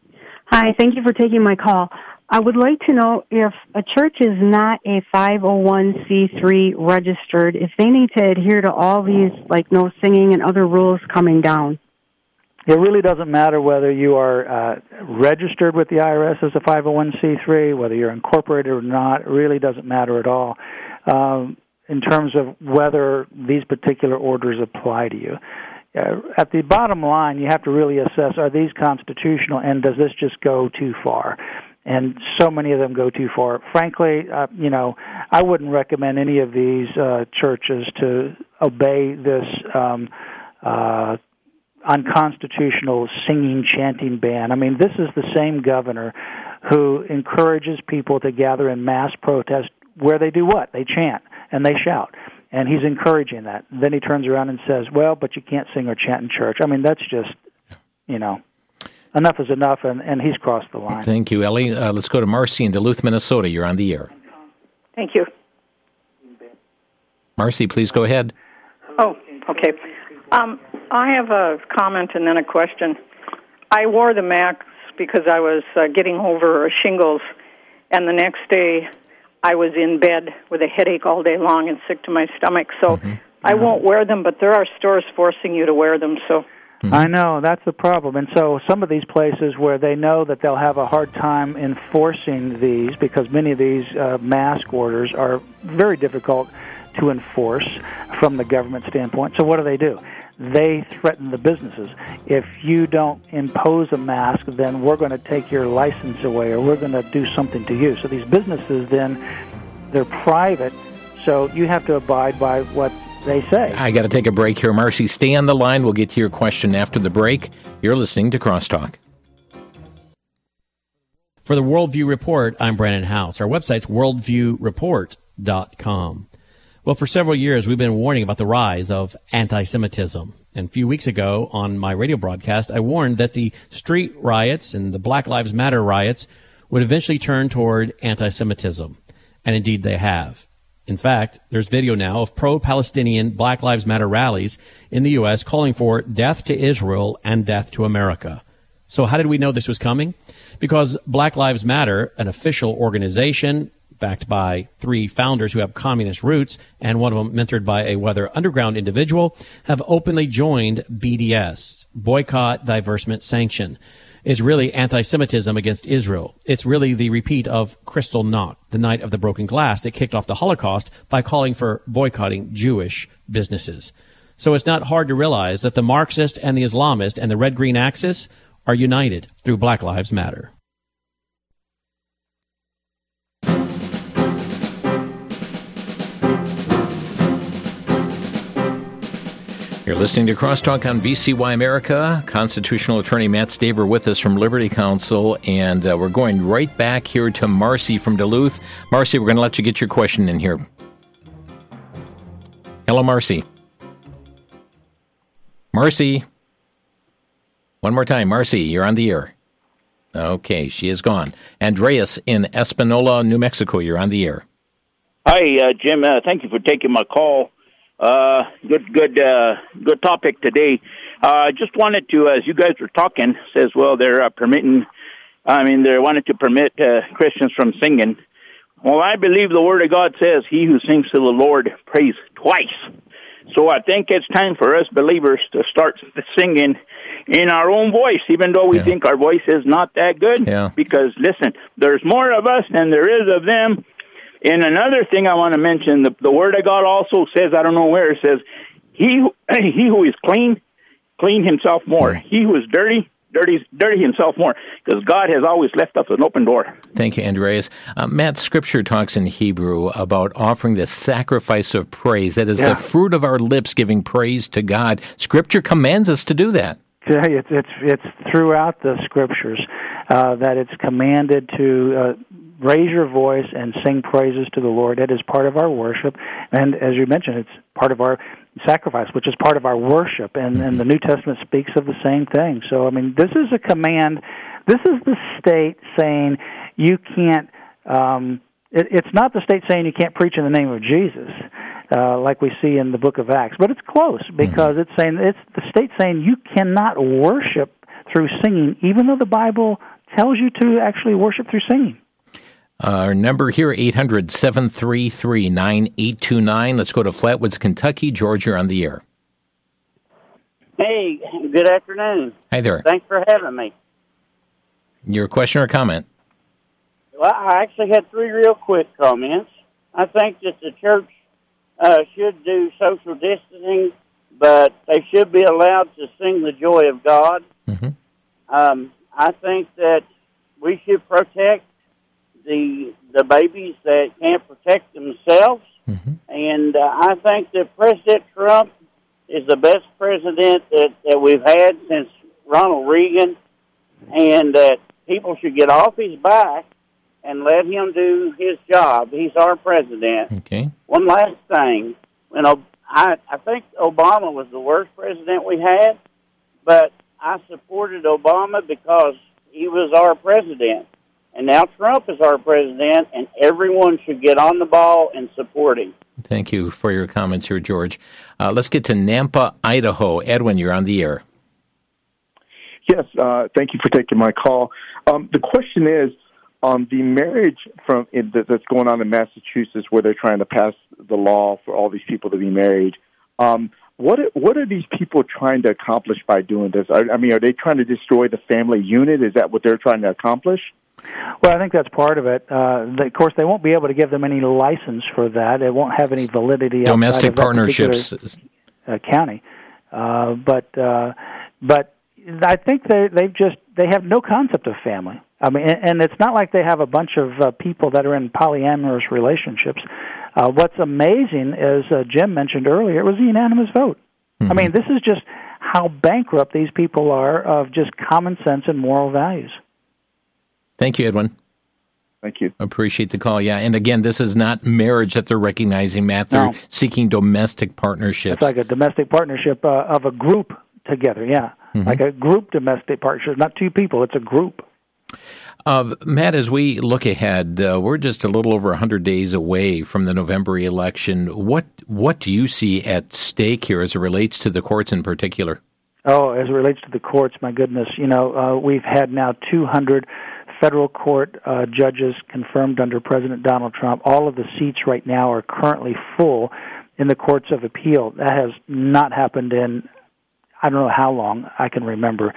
Hi, thank you for taking my call. I would like to know if a church is not a five oh one c three registered, if they need to adhere to all these, like no singing and other rules coming down. It really doesn't matter whether you are uh, registered with the I R S as a five oh one c three, whether you're incorporated or not. It really doesn't matter at all um, in terms of whether these particular orders apply to you. Uh, at the bottom line, you have to really assess, are these constitutional, and does this just go too far? And so many of them go too far. Frankly, uh, you know, I wouldn't recommend any of these uh, churches to obey this um, uh, unconstitutional singing, chanting ban. I mean, this is the same governor who encourages people to gather in mass protest where they do what? They chant and they shout. And he's encouraging that. Then he turns around and says, well, but you can't sing or chant in church. I mean, that's just, you know, enough is enough, and, and he's crossed the line. Thank you, Ellie. Uh, let's go to Marcy in Duluth, Minnesota. You're on the air. Thank you. Marcy, please go ahead. Oh, okay. Um, I have a comment and then a question. I wore the mask because I was uh, getting over shingles, and the next day I was in bed with a headache all day long and sick to my stomach, so mm-hmm. I won't wear them, but there are stores forcing you to wear them, so... Mm-hmm. I know, that's the problem. And so some of these places where they know that they'll have a hard time enforcing these, because many of these uh, mask orders are very difficult to enforce from the government standpoint, so what do they do? They threaten the businesses. If you don't impose a mask, then we're going to take your license away, or we're going to do something to you. So these businesses then, they're private, so you have to abide by what they say. I got to take a break here, Marcy. Stay on the line. We'll get to your question after the break. You're listening to Crosstalk. For the Worldview Report, I'm Brandon House. Our website's worldview report dot com. Well, for several years, we've been warning about the rise of anti-Semitism. And a few weeks ago on my radio broadcast, I warned that the street riots and the Black Lives Matter riots would eventually turn toward anti-Semitism. And indeed they have. In fact, there's video now of pro-Palestinian Black Lives Matter rallies in the U S calling for death to Israel and death to America. So how did we know this was coming? Because Black Lives Matter, an official organization backed by three founders who have communist roots, and one of them mentored by a Weather Underground individual, have openly joined B D S, Boycott, Divestment, Sanction. is really anti-Semitism against Israel. It's really the repeat of Kristallnacht, the night of the broken glass, that kicked off the Holocaust by calling for boycotting Jewish businesses. So it's not hard to realize that the Marxist and the Islamist and the red-green axis are united through Black Lives Matter. You're listening to Crosstalk on V C Y America. Constitutional attorney Matt Staver with us from Liberty Counsel, and uh, we're going right back here to Marcy from Duluth. Marcy, we're going to let you get your question in here. Hello, Marcy. Marcy. One more time. Marcy, you're on the air. Okay, she is gone. Andreas in Espanola, New Mexico, you're on the air. Hi, uh, Jim. Uh, thank you for taking my call. Uh, good, good, uh, good topic today. I uh, just wanted to, as you guys were talking, says, well, they're uh, permitting, I mean, they wanted to permit uh, Christians from singing. Well, I believe the Word of God says, he who sings to the Lord prays twice. So I think it's time for us believers to start singing in our own voice, even though we yeah. think our voice is not that good. Yeah. Because, listen, there's more of us than there is of them. And another thing I want to mention, the, the Word of God also says, I don't know where, it says, he who, he who is clean, clean himself more. Yeah. He who is dirty, dirty, dirty himself more. Because God has always left us an open door. Thank you, Andreas. Uh, Matt, Scripture talks in Hebrew about offering the sacrifice of praise. That is yeah. the fruit of our lips giving praise to God. Scripture commands us to do that. It's it's it's throughout the Scriptures uh, that it's commanded to uh, raise your voice and sing praises to the Lord. It is part of our worship, and as you mentioned, it's part of our sacrifice, which is part of our worship, and, mm-hmm. and the New Testament speaks of the same thing. So, I mean, this is a command. This is the state saying you can't, um, it, it's not the state saying you can't preach in the name of Jesus, uh, like we see in the book of Acts, but it's close, because mm-hmm. it's saying, it's the state saying you cannot worship through singing, even though the Bible tells you to actually worship through singing. Uh, our number here, eight hundred, seven three three, nine eight two nine. Let's go to Flatwoods, Kentucky. George, you're on the air. Hey, good afternoon. Hi there. Thanks for having me. Your question or comment? Well, I actually had three real quick comments. I think that the church uh, should do social distancing, but they should be allowed to sing the joy of God. Mm-hmm. Um, I think that we should protect the the babies that can't protect themselves. Mm-hmm. And uh, I think that President Trump is the best president that, that we've had since Ronald Reagan, and that people should get off his back and let him do his job. He's our president. Okay. One last thing. When I, I think Obama was the worst president we had, but I supported Obama because he was our president. And now Trump is our president, and everyone should get on the ball and support him. Thank you for your comments here, George. Uh, let's get to Nampa, Idaho. Edwin, you're on the air. Yes, uh, thank you for taking my call. Um, the question is, um, the marriage from in, that's going on in Massachusetts, where they're trying to pass the law for all these people to be married. Um, what are, what are these people trying to accomplish by doing this? I, I mean, are they trying to destroy the family unit? Is that what they're trying to accomplish? Well, I think that's part of it. Uh, the, of course, they won't be able to give them any license for that. It won't have any validity. Domestic partnerships, uh, county, uh, but uh, but I think they they've just they have no concept of family. I mean, and, and it's not like they have a bunch of uh, people that are in polyamorous relationships. Uh, what's amazing, as uh, Jim mentioned earlier, it was a unanimous vote. Mm-hmm. I mean, this is just how bankrupt these people are of just common sense and moral values. Thank you, Edwin. Thank you. Appreciate the call. Yeah, and again, this is not marriage that they're recognizing, Matt. They're no. seeking domestic partnerships. It's like a domestic partnership uh, of a group together, yeah. Mm-hmm. Like a group domestic partnership, not two people, it's a group. Uh, Matt, as we look ahead, uh, we're just a little over one hundred days away from the November election. What what do you see at stake here as it relates to the courts in particular? Oh, as it relates to the courts, my goodness. You know, uh, we've had now two hundred federal court uh, judges confirmed under President Donald Trump. All of the seats right now are currently full in the courts of appeal. That has not happened in, I don't know how long I can remember.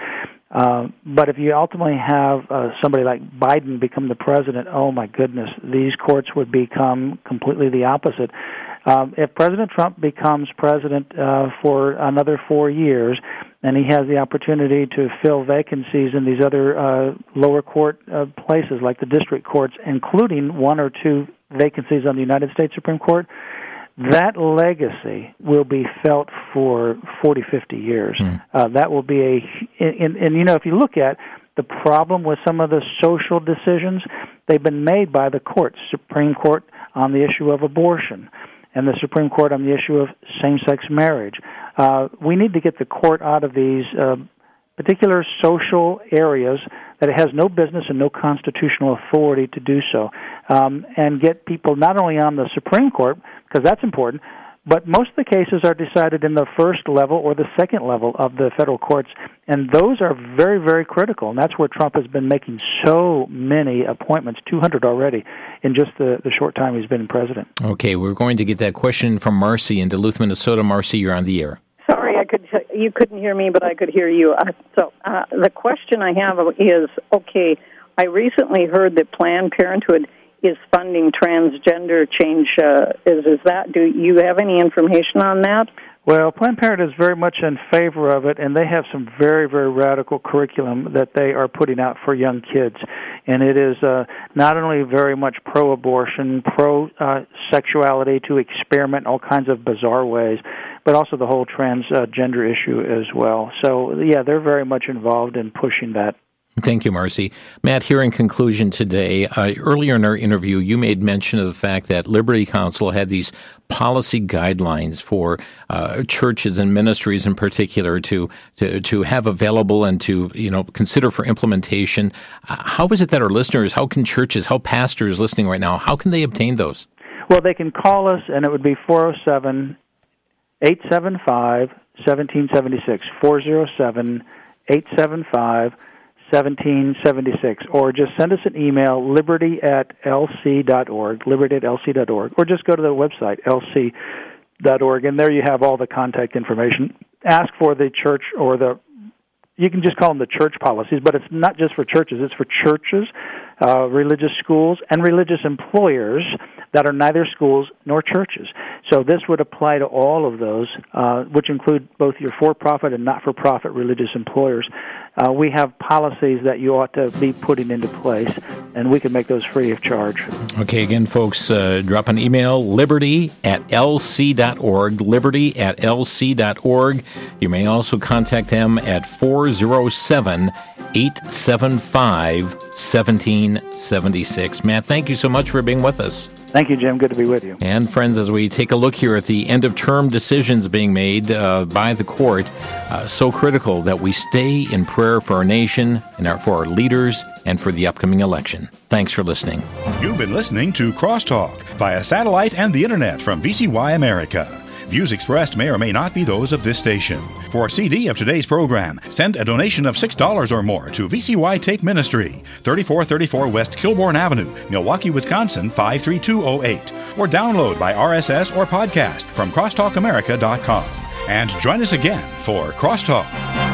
Uh, but if you ultimately have uh, somebody like Biden become the president, oh my goodness, these courts would become completely the opposite. Um, if President Trump becomes president uh, for another four years, and he has the opportunity to fill vacancies in these other uh, lower court uh, places like the district courts, including one or two vacancies on the United States Supreme Court, that legacy will be felt for forty, fifty years. Mm. Uh, that will be a, and, and, you know, if you look at the problem with some of the social decisions, they've been made by the courts, Supreme Court on the issue of abortion, and the Supreme Court on the issue of same-sex marriage. Uh, we need to get the court out of these uh, particular social areas that it has no business and no constitutional authority to do so, um, and get people not only on the Supreme Court, because that's important, but most of the cases are decided in the first level or the second level of the federal courts, and those are very, very critical, and that's where Trump has been making so many appointments, two hundred already, in just the, the short time he's been president. Okay, we're going to get that question from Marcy in Duluth, Minnesota. Marcy, you're on the air. Sorry, I could. You couldn't hear me, but I could hear you. Uh, so uh, the question I have is, okay, I recently heard that Planned Parenthood is funding transgender change. Uh, is is that? Do you have any information on that? Well, Planned Parenthood is very much in favor of it, and they have some very, very radical curriculum that they are putting out for young kids. And it is uh, not only very much pro-abortion, pro-sexuality, uh, to experiment in all kinds of bizarre ways, but also the whole transgender uh, issue as well. So, yeah, they're very much involved in pushing that. Thank you, Marcy. Matt, here in conclusion today, uh, earlier in our interview, you made mention of the fact that Liberty Counsel had these policy guidelines for uh, churches and ministries in particular to, to to have available and to, you know, consider for implementation. Uh, how is it that our listeners, how can churches, how pastors listening right now, how can they obtain those? Well, they can call us, and it would be four oh seven, eight seven five, one seven seven six, four oh seven, eight seven five, seventeen seventy-six, or just send us an email, liberty at l c dot org, liberty at l c dot org, or just go to the website, l c dot org, and there you have all the contact information. Ask for the church or the, you can just call them the church policies, but it's not just for churches, it's for churches, uh, religious schools, and religious employers that are neither schools nor churches. So this would apply to all of those, uh, which include both your for-profit and not-for-profit religious employers. Uh, we have policies that you ought to be putting into place, and we can make those free of charge. Okay, again, folks, uh, drop an email, liberty at l c dot org, liberty at l c dot org. You may also contact them at four oh seven, eight seven five, one seven seven six. Matt, thank you so much for being with us. Thank you, Jim. Good to be with you. And friends, as we take a look here at the end-of-term decisions being made uh, by the court, uh, so critical that we stay in prayer for our nation and our, for our leaders and for the upcoming election. Thanks for listening. You've been listening to Crosstalk via satellite and the Internet from V C Y America. Views expressed may or may not be those of this station. For a C D of today's program, send a donation of six dollars or more to V C Y Tape Ministry, thirty-four thirty-four West Kilbourne Avenue, Milwaukee, Wisconsin, five three two oh eight. Or download by R S S or podcast from crosstalk america dot com. And join us again for Crosstalk.